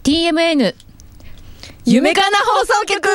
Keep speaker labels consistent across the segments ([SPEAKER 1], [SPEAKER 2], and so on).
[SPEAKER 1] TMN 夢かな放送局。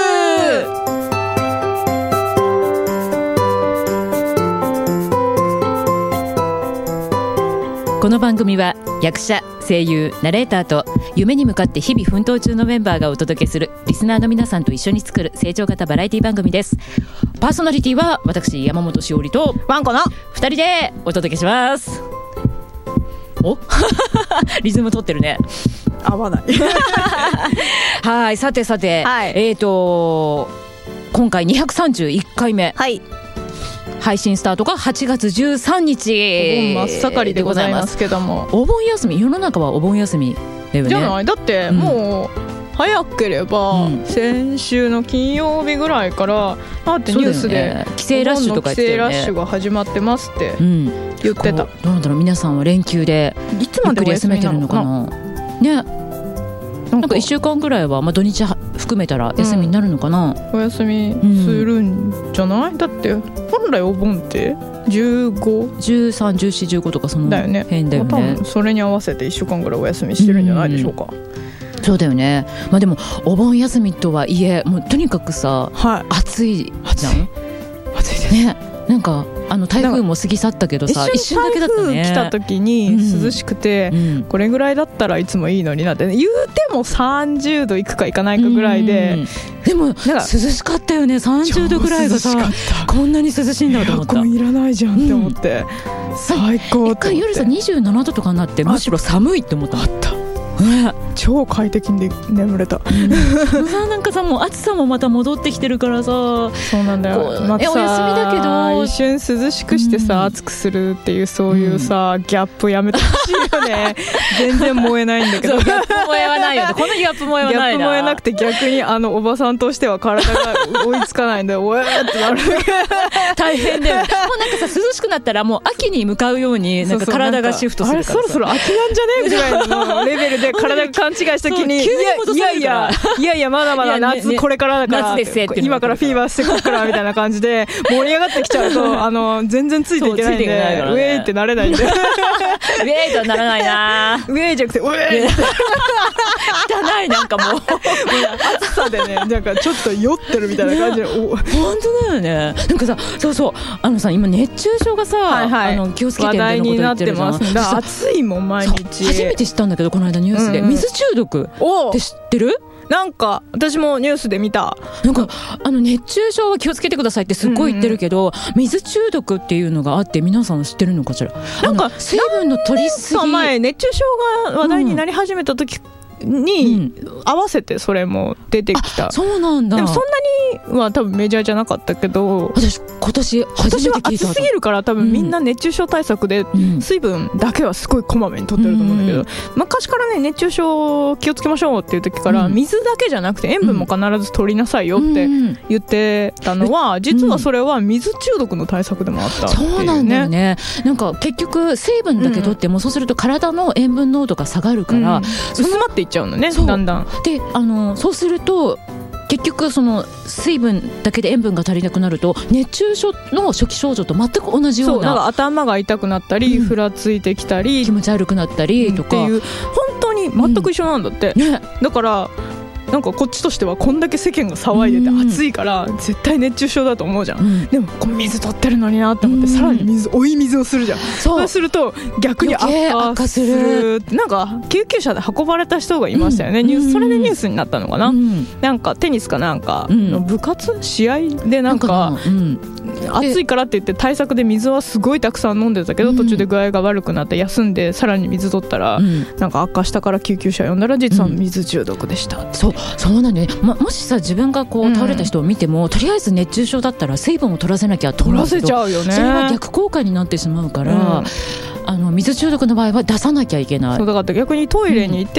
[SPEAKER 1] この番組は役者、声優、ナレーターと夢に向かって日々奮闘中のメンバーがお届けするリスナーの皆さんと一緒に作る成長型バラエティ番組です。パーソナリティは私山本しおりと
[SPEAKER 2] ワンコの
[SPEAKER 1] 2人でお届けします。おリズム取ってるね。
[SPEAKER 2] 合わない
[SPEAKER 1] はい、さて、
[SPEAKER 2] はい、
[SPEAKER 1] 今回231回目、
[SPEAKER 2] はい、
[SPEAKER 1] 配信スタートが8月13日
[SPEAKER 2] お盆真っ盛りでございますけども、
[SPEAKER 1] お盆休み、世の中はお盆休みだよね。
[SPEAKER 2] じゃない？だってもう、早ければ、先週の金曜日ぐらいからだってニュースで、
[SPEAKER 1] 帰省ラッシュとか言ってたよね。
[SPEAKER 2] 帰省ラッシュが始まってますって言ってた。
[SPEAKER 1] どうなんだろう、皆さんは連休で
[SPEAKER 2] いつまでお休みなのかな
[SPEAKER 1] ね。なんか1週間ぐらいは、土日含めたら休みになるのかな、
[SPEAKER 2] お休みするんじゃない？だって本来お盆って15、
[SPEAKER 1] 13、14、15とかその辺だよね。
[SPEAKER 2] 多分それに合わせて1週間ぐらいお休みしてるんじゃないでしょうか。
[SPEAKER 1] そうだよね。でもお盆休みとはいえ、もうとにかくさ、暑いじゃん。
[SPEAKER 2] 暑いです
[SPEAKER 1] ね。なんか台風も過ぎ去ったけどさ、一瞬だけだったね。
[SPEAKER 2] 台風来た時に涼しくて、これぐらいだったらいつもいいのになって、言うても30度いくかいかないかぐらいで、
[SPEAKER 1] でも涼しかったよね。30度ぐらいがさ、こんなに涼しいんだと思った。
[SPEAKER 2] エアコンいらないじゃんって思って、最高って思って。一
[SPEAKER 1] 回夜さ27度とかになって、むしろ寒いって思った。
[SPEAKER 2] あった、超快適に眠れた。
[SPEAKER 1] なんかさ、もう暑さもまた戻ってきてるからさ。
[SPEAKER 2] そうなんだよ。
[SPEAKER 1] お休みだけど
[SPEAKER 2] 一瞬涼しくしてさ、暑くするっていう、そういうさ、ギャップやめてほしいよね。全然燃えないんだけど。
[SPEAKER 1] ギャップ燃えはないよね。このギャップ燃えはないな。
[SPEAKER 2] ギャップ燃えなくて、逆におばさんとしては体が追いつかないんでおえーってなる。
[SPEAKER 1] 大変だよね。もうなんかさ、涼しくなったらもう秋に向かうようになんか体がシフトするからさ、
[SPEAKER 2] あれそろそろ秋なんじゃねえぐらいのレベルで体が勘違いした時に、いやまだまだ夏、これからだから、
[SPEAKER 1] 夏ですって
[SPEAKER 2] 今からフィーバーしてこっからみたいな感じで盛り上がってきちゃうと全然ついていけないんで、ウェーってなれないんで。ウェ
[SPEAKER 1] ーとはならないな。
[SPEAKER 2] ウェーじゃなくてウェー
[SPEAKER 1] 汚い。なんかもう
[SPEAKER 2] 暑さでね、なんかちょっと酔ってるみたいな感じで。
[SPEAKER 1] 本当だよね。なんかさ、そうさ、今熱中症がさ、気をつけてみたいなこと言ってるじゃん。
[SPEAKER 2] 話題になってます。暑いもん毎日。
[SPEAKER 1] 初めて知ったんだけど、この間ニュースで、水中毒って知ってる？
[SPEAKER 2] なんか私もニュースで見た。
[SPEAKER 1] なんか熱中症は気をつけてくださいってすっごい言ってるけど、水中毒っていうのがあって、皆さん知ってるのかしら。なんか水分の取りすぎ。
[SPEAKER 2] 前熱中症が話題になり始めた時に合わせてそれも出てきた。
[SPEAKER 1] そうなんだ。
[SPEAKER 2] でもそんなには多分メジャーじゃなかったけど、
[SPEAKER 1] 私今年初めて聞いた。
[SPEAKER 2] 今年は暑すぎるから多分みんな熱中症対策で水分だけはすごいこまめに取ってると思うんだけど、昔からね、熱中症気をつけましょうっていう時から、水だけじゃなくて塩分も必ず取りなさいよって言ってたのは、実はそれは水中毒の対策でもあったっていうね。
[SPEAKER 1] そうなんだよね。なんか結局水分だけ取っても、そうすると体の塩分濃度が下がるから、
[SPEAKER 2] 薄まっていっちゃうのね、だんだん。
[SPEAKER 1] でそうすると結局その水分だけで塩分が足りなくなると、熱中症の初期症状と全く同じような。
[SPEAKER 2] なんか頭が痛くなったり、ふらついてきたり、
[SPEAKER 1] 気持ち悪くなったりとか、
[SPEAKER 2] っていう、本当に全く一緒なんだって、だからなんかこっちとしてはこんだけ世間が騒いでて暑いから絶対熱中症だと思うじゃん、でもこう水取ってるのになって思って、さらに追い水をするじゃん。そうすると逆に悪化する。なんか救急車で運ばれた人がいましたよね、それでニュースになったのかな、なんかテニスかなんかの部活、試合でなんか暑いからって言って対策で水はすごいたくさん飲んでたけど、途中で具合が悪くなって休んで、さらに水取ったらなんか悪化したから救急車呼んだら、実は水中毒でしたって。
[SPEAKER 1] そうなんだね。もしさ、自分がこう倒れた人を見ても、とりあえず熱中症だったら水分を取らせなきゃと思うけど、
[SPEAKER 2] 取らせちゃうよね。
[SPEAKER 1] それは逆効果になってしまうから、水中毒の場合は出さなきゃいけない。
[SPEAKER 2] そうだから逆にトイレに行って、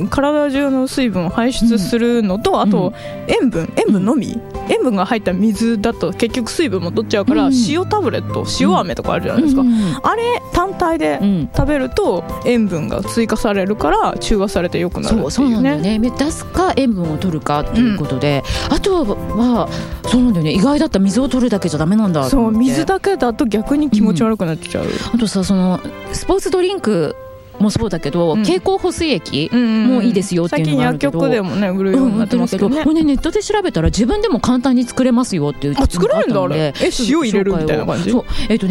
[SPEAKER 2] 体中の水分を排出するのと、あと塩分のみ、塩分が入った水だと結局水分も取っちゃうから、塩タブレット、塩飴とかあるじゃないですか、あれ単体で食べると塩分が追加されるから中和されて良くなるっていうね。
[SPEAKER 1] そうなんだよね。出すか塩分を取るかということで、あとはそうなんだよね。意外だった。水を取るだけじゃダメなんだと思って。
[SPEAKER 2] そう、水だけだと逆に気持ち悪くなっちゃう、
[SPEAKER 1] あとさ、そのスポーツドリンクもそうだけど、経口補水液もいいですよっていうのがあるけど、
[SPEAKER 2] 最近薬局でもね売るようになってますけどね、
[SPEAKER 1] これねネットで調べたら自分でも簡単に作れますよっていうのがあったので、
[SPEAKER 2] 作れるんだあれ。塩入れるみたいな感じ。
[SPEAKER 1] そう、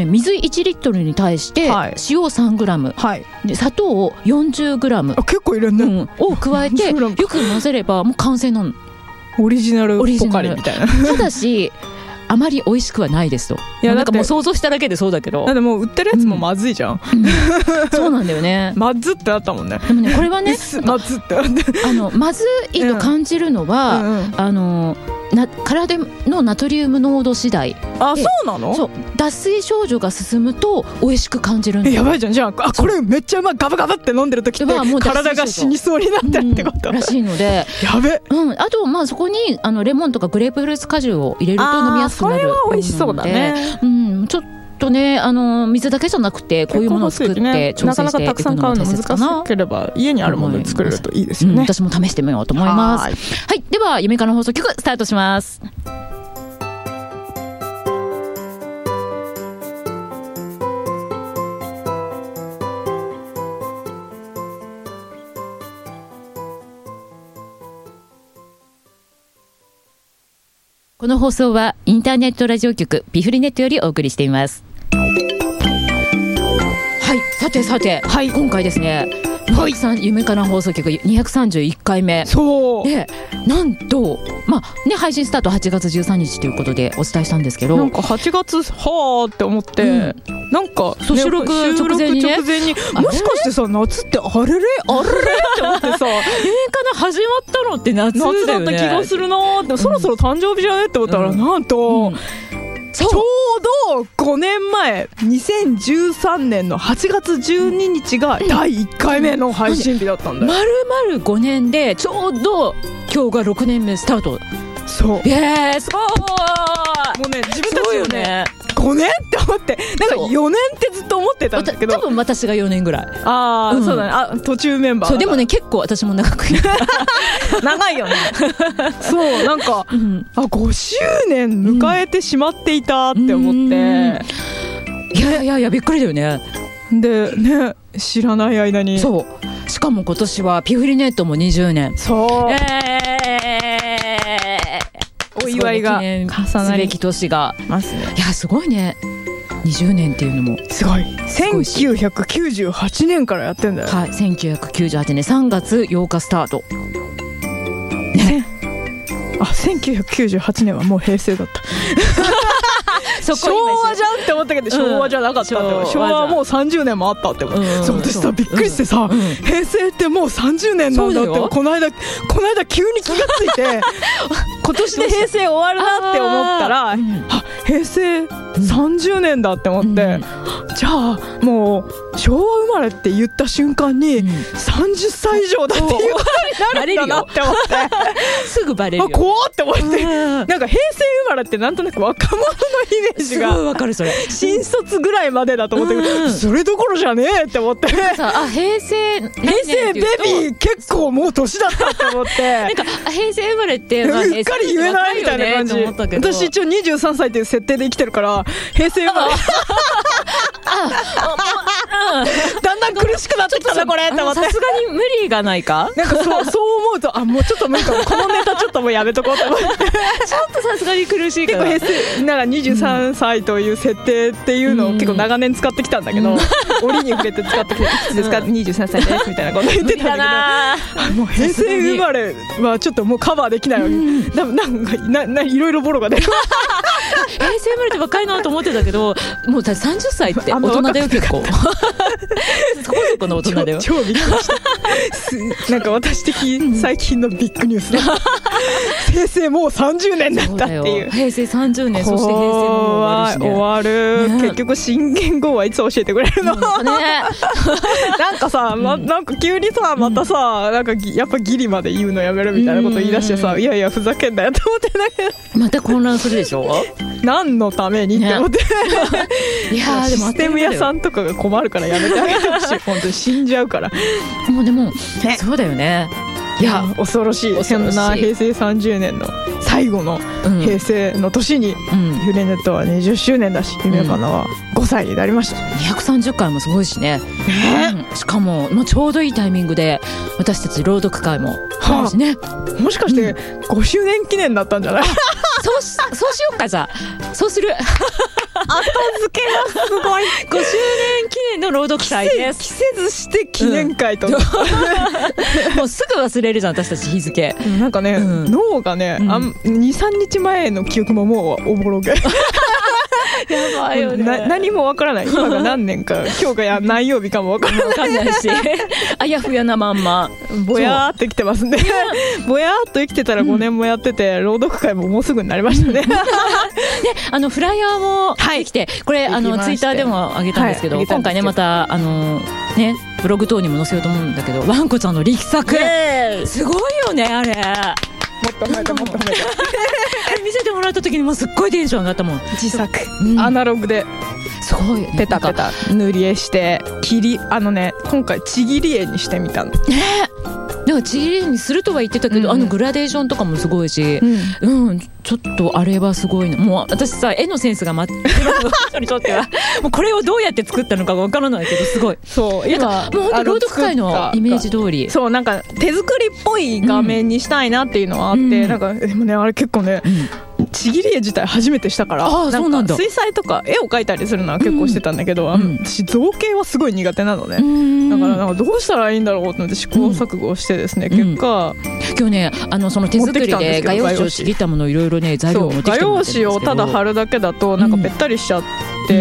[SPEAKER 1] 水1リットルに対して塩 3g、
[SPEAKER 2] はい、
[SPEAKER 1] で砂糖を 40g、
[SPEAKER 2] 結構入れるね、
[SPEAKER 1] を加えてよく混ぜればもう完成なの。
[SPEAKER 2] オリジナルポカリみたいな。
[SPEAKER 1] ただしあまり美味しくはないですと。いやなんかもう想像しただけでそうだけど、
[SPEAKER 2] だってもう売ってるやつもまずいじゃん、
[SPEAKER 1] そうなんだよね。
[SPEAKER 2] まずってあったもんね。
[SPEAKER 1] でもねこれはね
[SPEAKER 2] まずって
[SPEAKER 1] まずいと感じるのは、体のナトリウム濃度次第。
[SPEAKER 2] そうなの？
[SPEAKER 1] そう、脱水症状が進むと美味しく感じるんだよ。
[SPEAKER 2] やばいじゃん。じゃあこれめっちゃガブガブって飲んでる時って体が死にそうになってるってこと、
[SPEAKER 1] らしいので、
[SPEAKER 2] やべ。
[SPEAKER 1] あとそこにレモンとかグレープフルーツ果汁を入れると飲みやすくなる。
[SPEAKER 2] それは美味しそうだね。
[SPEAKER 1] ちょっとね水だけじゃなくてこういうものを作って調整していくのも大切かな。
[SPEAKER 2] なかなかたくさん買うの難しければ家にあるもので作れるといいですよね。
[SPEAKER 1] 私も試してみようと思います。はい、では夢かな放送局スタートします。この放送はインターネットラジオ局ビフリネットよりお送りしています。はい、さて、今回ですね、夢かな放送局231回目。
[SPEAKER 2] そう
[SPEAKER 1] で、なんと配信スタート8月13日ということでお伝えしたんですけど、
[SPEAKER 2] なんか8月はーって思って、なんか、
[SPEAKER 1] 収録直前にね、
[SPEAKER 2] もしかしてさ夏ってあれれって思ってさ
[SPEAKER 1] 夢かな始まったのって夏だよね。
[SPEAKER 2] 夏だった気がするなーって、そろそろ誕生日じゃねって思ったら、なんと、ちょうど5年前2013年の8月12日が第1回目の配信日だったんだよ。
[SPEAKER 1] 丸々5年でちょうど今日が6年目スタート。
[SPEAKER 2] そう、
[SPEAKER 1] すごい。
[SPEAKER 2] もうね自分たちよね5年って思って、なんか4年ってずっと思ってたんだけど、
[SPEAKER 1] 多分私が4年ぐらい。
[SPEAKER 2] そうだね。途中メンバー。
[SPEAKER 1] そうでもね結構私も長く
[SPEAKER 2] 長いよね。そうなんか、5周年迎えてしまっていたって思って、
[SPEAKER 1] いやびっくりだよね。
[SPEAKER 2] でね、知らない間に。
[SPEAKER 1] そう、しかも今年はピフリネットも20年。
[SPEAKER 2] そう、お祝いが重なり
[SPEAKER 1] 年が
[SPEAKER 2] ますね。
[SPEAKER 1] いやすごいね、20年っていうのも
[SPEAKER 2] すごい。1998年からやってんだよ。
[SPEAKER 1] はい、1998年3月8日スタートね。
[SPEAKER 2] 1998年はもう平成だった昭和じゃんって思ったけど、昭和じゃなかったって。昭和はもう30年もあったって思う。そう私さびっくりしてさ、平成ってもう30年なんだってこの間急に気がついて今年で平成終わるなって思ったら、平成30年だって思って、じゃあもう昭和生まれって言った瞬間に30歳以上だっていうことになるんだなって思って
[SPEAKER 1] すぐバレるよ。
[SPEAKER 2] 怖って思って、なんか平成生まれってなんとなく若者のイメージが
[SPEAKER 1] すごいわかる。それ
[SPEAKER 2] 新卒ぐらいまでだと思って、それどころじゃねえって思って、平成ベビー結構もう年だったって思って
[SPEAKER 1] なんか平成生まれって
[SPEAKER 2] うっかり言えないみたいな感じ。私一応23歳っていう設定で生きてるから平成生まれだんだん苦しくなってきたなこれって思って、
[SPEAKER 1] さすがに無理がないか。
[SPEAKER 2] なんかそう思うともうちょっと無理かも、このネタちょっともうやめとこうと思ってちょっ
[SPEAKER 1] とさすがに苦しいから。
[SPEAKER 2] 結構平成なんか23歳という設定っていうのを結構長年使ってきたんだけど、折に触れて使ってきて、いつですか23歳ですみたいなこと言ってたんだけど、もう平成生まれはちょっともうカバーできないわけ。なんかいろいろボロが出る
[SPEAKER 1] 平成生まれて若いなと思ってたけど、もう30歳って大人だよ結構そこそこの大人だよ。
[SPEAKER 2] 超びっくりしたなんか私的最近のビッグニュースだ平成もう30年だったっていう。
[SPEAKER 1] 平成30年、そして平成も終わるしね。終わる、
[SPEAKER 2] 結局新元号はいつ教えてくれるのなんかさ、なんか急にさまたさ、なんかやっぱギリまで言うのやめるみたいなこと言い出してさ、いやいやふざけんなよって思ってんだけど、
[SPEAKER 1] また混乱するでしょ
[SPEAKER 2] 何のためにって思って、
[SPEAKER 1] いや
[SPEAKER 2] システム屋さんとかが困るからやめてあげてほしい本当に死んじゃうから。
[SPEAKER 1] もうでもそうだよね。
[SPEAKER 2] いや恐ろしい。そんな平成30年の最後の平成の年にフレネットは20周年だし、夢かなは 5歳になりました。
[SPEAKER 1] 230回もすごいしね、しかも、ちょうどいいタイミングで私たち朗読会もあるしね、
[SPEAKER 2] もしかして5周年記念だったんじゃない？
[SPEAKER 1] そうしようか。じゃあそうする。
[SPEAKER 2] 後付けがすごい。
[SPEAKER 1] 5周年記念の朗読会です。
[SPEAKER 2] 着せずして記念会と、
[SPEAKER 1] もうすぐ忘れるじゃん私たち日付。
[SPEAKER 2] なんかね、脳がね、2、3日前の記憶ももうおぼろげ。
[SPEAKER 1] やばいよね。
[SPEAKER 2] 何もわからない。今が何年か、今日が何曜日かもわから
[SPEAKER 1] ないし、あやふやなまんま
[SPEAKER 2] ぼやーってきてますね。ぼやーっと生きてたら5年もやってて、朗読会ももうすぐになりましたね。
[SPEAKER 1] で、フライヤーもできて、これツイッターでも上げたんですけど、今回ねまたねブログ等にも載せようと思うんだけど、ワンコちゃんの力作、すごいよねあれ。
[SPEAKER 2] もっと褒めてもっと褒めて。
[SPEAKER 1] 見せてもらった時にもすっごいテンション上がったもん。
[SPEAKER 2] 自作、アナログですごいペタペタ塗り絵して今回ちぎり絵にしてみたのね。
[SPEAKER 1] なんかちぎり絵にするとは言ってたけど、グラデーションとかもすごいし、ちょっとあれはすごいの。もう私さ、絵のセンスが全く人にとってはもうこれをどうやって作ったのかわからないけど、すごい。そう今もう本当朗読会のイメージ通り、
[SPEAKER 2] そうなんか手作りっぽい画面にしたいなっていうのはあって、なんかでもねあれ結構ね、ちぎり絵自体初めてしたから、なんか水彩とか絵を描いたりするのは結構してたんだけど、私造形はすごい苦手なのね。だからなんかどうしたらいいんだろうと思って試行錯誤してですね、結果
[SPEAKER 1] 今日ねその手作りで画用紙をちぎったものをいろいろね材料を持ってきてもらってるんですけど、
[SPEAKER 2] 画用紙をただ貼るだけだとなんかぺったりしちゃって、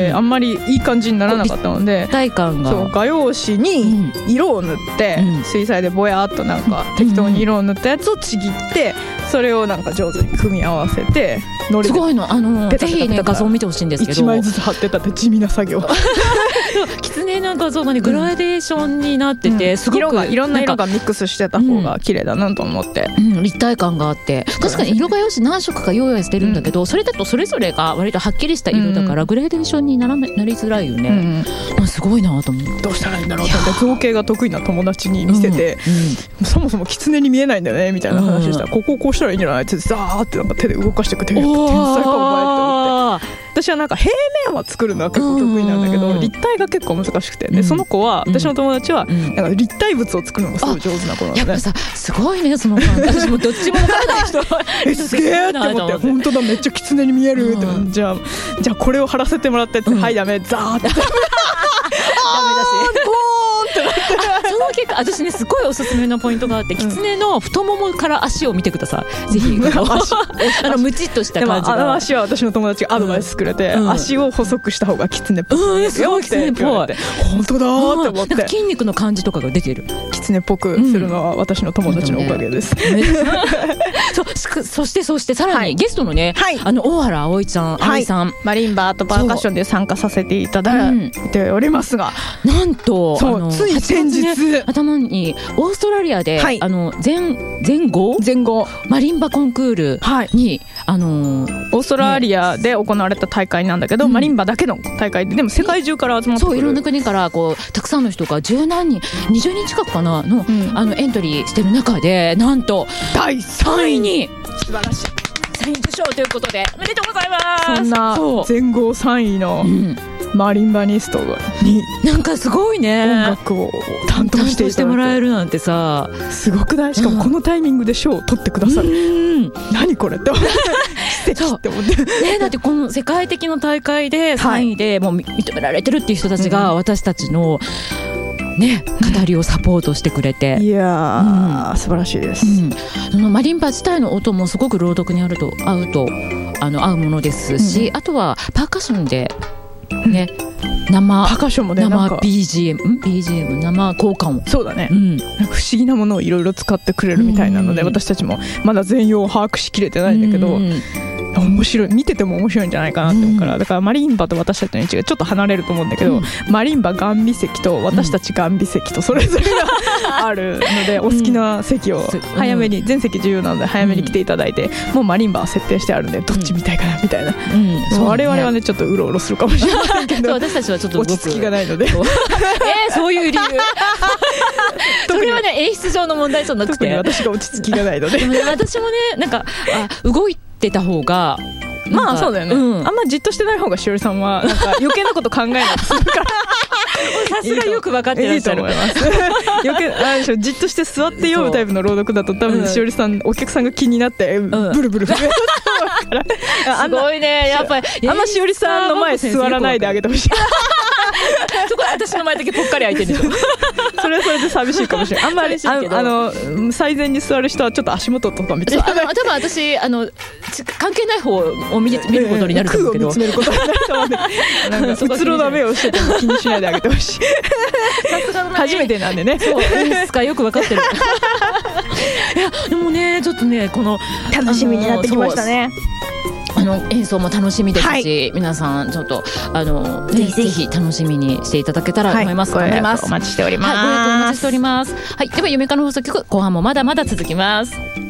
[SPEAKER 2] あんまりいい感じにならなかったので、
[SPEAKER 1] 立体感が、
[SPEAKER 2] そう画用紙に色を塗って、水彩でぼやっとなんか適当に色を塗ったやつをちぎって、それをなんか上手に組み合わせて、
[SPEAKER 1] すごいのぜひね画像を見てほしいんですけど、
[SPEAKER 2] 1枚ずつ貼ってたって地味な作業。
[SPEAKER 1] 狐の画像がねグラデーションになってて、すごく
[SPEAKER 2] いろんな色がミックスしてた方が綺麗だなと思って、
[SPEAKER 1] 立体感があって、確かに色画用紙何色か用意してるんだけど、それだとそれぞれが割とはっきりした色だから、グラデーションになりづらいよね。すごいなと思って、
[SPEAKER 2] どうしたらいいんだろうと思って造形が得意な友達に見せて、そもそも狐に見えないんだよねみたいな話したら、ここをこうしたらいいんじゃないってザーってなんか手で動かしてくれて、天才かお前って思って。私はなんか平面は作るのは結構得意なんだけど、立体が結構難しくて、でその子は、私の友達はなんか立体物を作るのがすごい上手な子なので、
[SPEAKER 1] やっぱさすごいねその感じ。私もどっちも分からない人
[SPEAKER 2] すげえって思って、本当だめっちゃ狐に見えるって、じゃあこれを貼らせてもらってって、はいダメザーってダメだし
[SPEAKER 1] その結果私ねすごいおすすめのポイントがあって、狐の太ももから足を見てください。ぜひムチっとした感じが。
[SPEAKER 2] でも足は私の友達がアドバイスくれて、足を細くした方が狐っぽい
[SPEAKER 1] すごい狐っぽい。
[SPEAKER 2] 本当だーって思って、
[SPEAKER 1] なんか筋肉の感じとかが出てる。
[SPEAKER 2] 狐っぽくするのは私の友達のおかげです。
[SPEAKER 1] そしてさらにゲストのね、大原葵ちゃん、葵さん、
[SPEAKER 2] マリンバとパーカッションで参加させていただいておりますが、
[SPEAKER 1] なんと
[SPEAKER 2] つい先日
[SPEAKER 1] 頭にオーストラリアで前後マリンバコンクールに
[SPEAKER 2] オーストラリアで行われた大会なんだけど、マリンバだけの大会で、でも世界中から集まってくる、
[SPEAKER 1] そういろんな国からこうたくさんの人が10何人20人近くかなの、エントリーしてる中で、なんと
[SPEAKER 2] 第3位
[SPEAKER 1] に
[SPEAKER 2] 素晴らしい
[SPEAKER 1] サイン受賞ということで、おめでとうございます。
[SPEAKER 2] そんな全豪3位のマリンバニストに
[SPEAKER 1] なんかすごいね、
[SPEAKER 2] 音楽を担当して
[SPEAKER 1] もらえるなんてさ、
[SPEAKER 2] すごくない？しかもこのタイミングで賞を取ってくださる、何これって奇跡って思って
[SPEAKER 1] ね。だってこの世界的な大会で3位でもう認められてるっていう人たちが私たちのね、語りをサポートしてくれて、
[SPEAKER 2] いやー、素晴らしいです。
[SPEAKER 1] マリンバ自体の音もすごく朗読に合うものですし、あとはパーカッションでね、生
[SPEAKER 2] パーカッションもね、
[SPEAKER 1] 生 BGM 生効果音、
[SPEAKER 2] そうだね、なんか不思議なものをいろいろ使ってくれるみたいなので、私たちもまだ全容を把握しきれてないんだけど、面白い、見てても面白いんじゃないかなって思うから、だからマリンバと私たちの位置がちょっと離れると思うんだけど、マリンバガンビ席と私たちガンビ席とそれぞれがあるので、お好きな席を早めに、全席自由なので早めに来ていただいて、もうマリンバは設定してあるんでどっち見たいかなみたいな、我々はねちょっとうろうろするかもしれませんけど、
[SPEAKER 1] 私たちはちょっと
[SPEAKER 2] 落ち着きがないので
[SPEAKER 1] そういう理由それはね演出上の問題じゃなくて、
[SPEAKER 2] 特に私が落ち着きがないので
[SPEAKER 1] でも、ね、私もねなんか動いてた方が
[SPEAKER 2] まあそうだよね、あんまじっとしてない方がしおりさんはなんか余計なこと考えないとするから
[SPEAKER 1] さすがよく分かってらっしゃる。
[SPEAKER 2] いいと思います余計あれでしょ、じっとして座って読むタイプの朗読だと多分しおりさん、お客さんが気になって、ブルブル震え
[SPEAKER 1] すごいね、やっぱり
[SPEAKER 2] あんましおりさんの前座らないであげてほしい
[SPEAKER 1] そこ私の前だけぽっかり空いてるんですよ
[SPEAKER 2] それはそれで寂しいかもしれない。あんまり最前に座る人はちょっと足元とか見て
[SPEAKER 1] 多分私関係ない方を見ることになると思うけど、
[SPEAKER 2] 空を見つめることになると思うなんかうつろな目をしてても気にしないであげてほしい初めてなんでね。
[SPEAKER 1] そうですか、よく分かってるいやでもね、ちょっとね、この
[SPEAKER 2] 楽しみになってきましたね。
[SPEAKER 1] 演奏も楽しみですし、皆さんちょっとぜひ楽しみにしていただけたらと思います。
[SPEAKER 2] ご予約お待ちしております。
[SPEAKER 1] ご予約お待ちしております。はい、では夢かの放送局後半もまだまだ続きます。